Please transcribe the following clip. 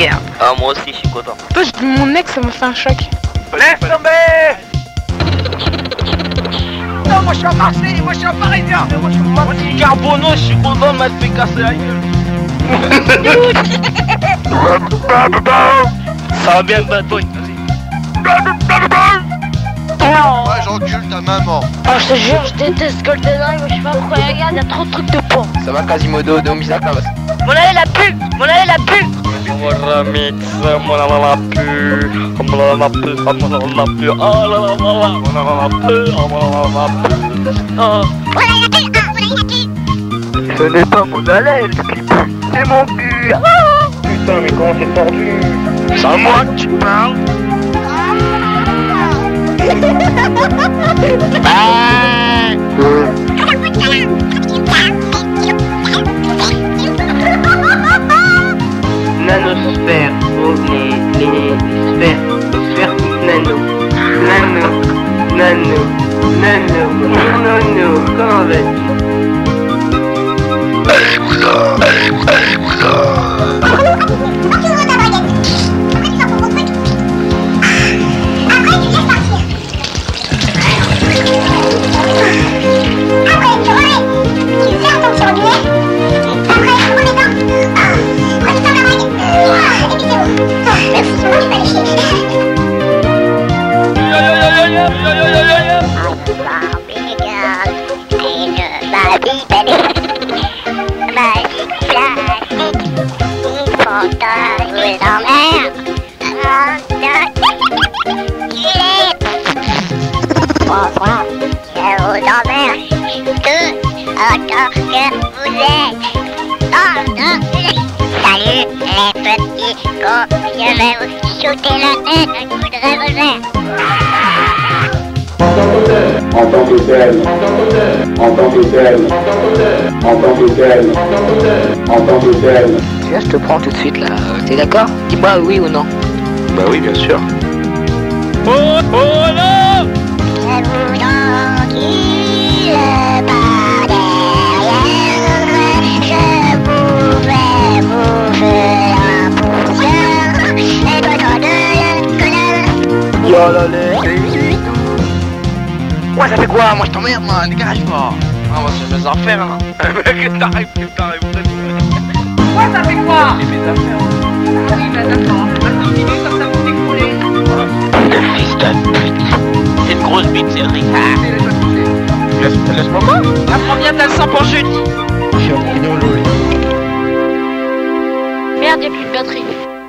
guerre. Ah, moi aussi, je suis content. Toi, j'ai dit mon ex, ça m'a fait un choc. Laisse tomber. Non, moi je suis à Marseille, moi je suis à Parisien. Moi je suis Carbonneau, je suis content de m'être fait casser la gueule. Ça va bien le bateau, Ouais, j'encule ta maman. Oh, je te jure, je déteste GoldenEye, je sais pas pourquoi il regarde, il y a trop de trucs de porc. Ça va Quasimodo, de Misa Clavas. Mon allée la pub. Voilà, mix, mon la la pu, mon la la pu, mon la la pu, oh la la la la, mon la la pu, oh mon la la pu, oh. Ce n'est pas mon haleine qui pue, c'est mon cul. Putain, mais comment c'est tordu. C'est à moi que tu parles. Nanosphère, oh, les sphères toutes nano, comment vas-tu? Salut les petits cons, je vais vous shooter la tête un coup de revolver. En tant que tel, Tiens, je te prends tout de suite là, t'es d'accord? Dis-moi oui ou non. Bah oui, bien sûr. Oh, oh là! Je vous tranquille par derrière, je vais vous faire un poussière, et toi t'en de connard. Ouais, ça fait quoi? Moi je t'emmerde, moi, dégage pas. Ah, moi c'est mes affaires là. Mec, t'arrives. Ouais, ça fait quoi? J'ai mes affaires. Ah oui, bah d'accord. Maintenant, continue, comme ça vous découlez. Le fils de pute. C'est une grosse bite, c'est vrai. Laisse-moi pas. Apprends bien de la sang pour jeudi. Merde, y'a plus de batterie.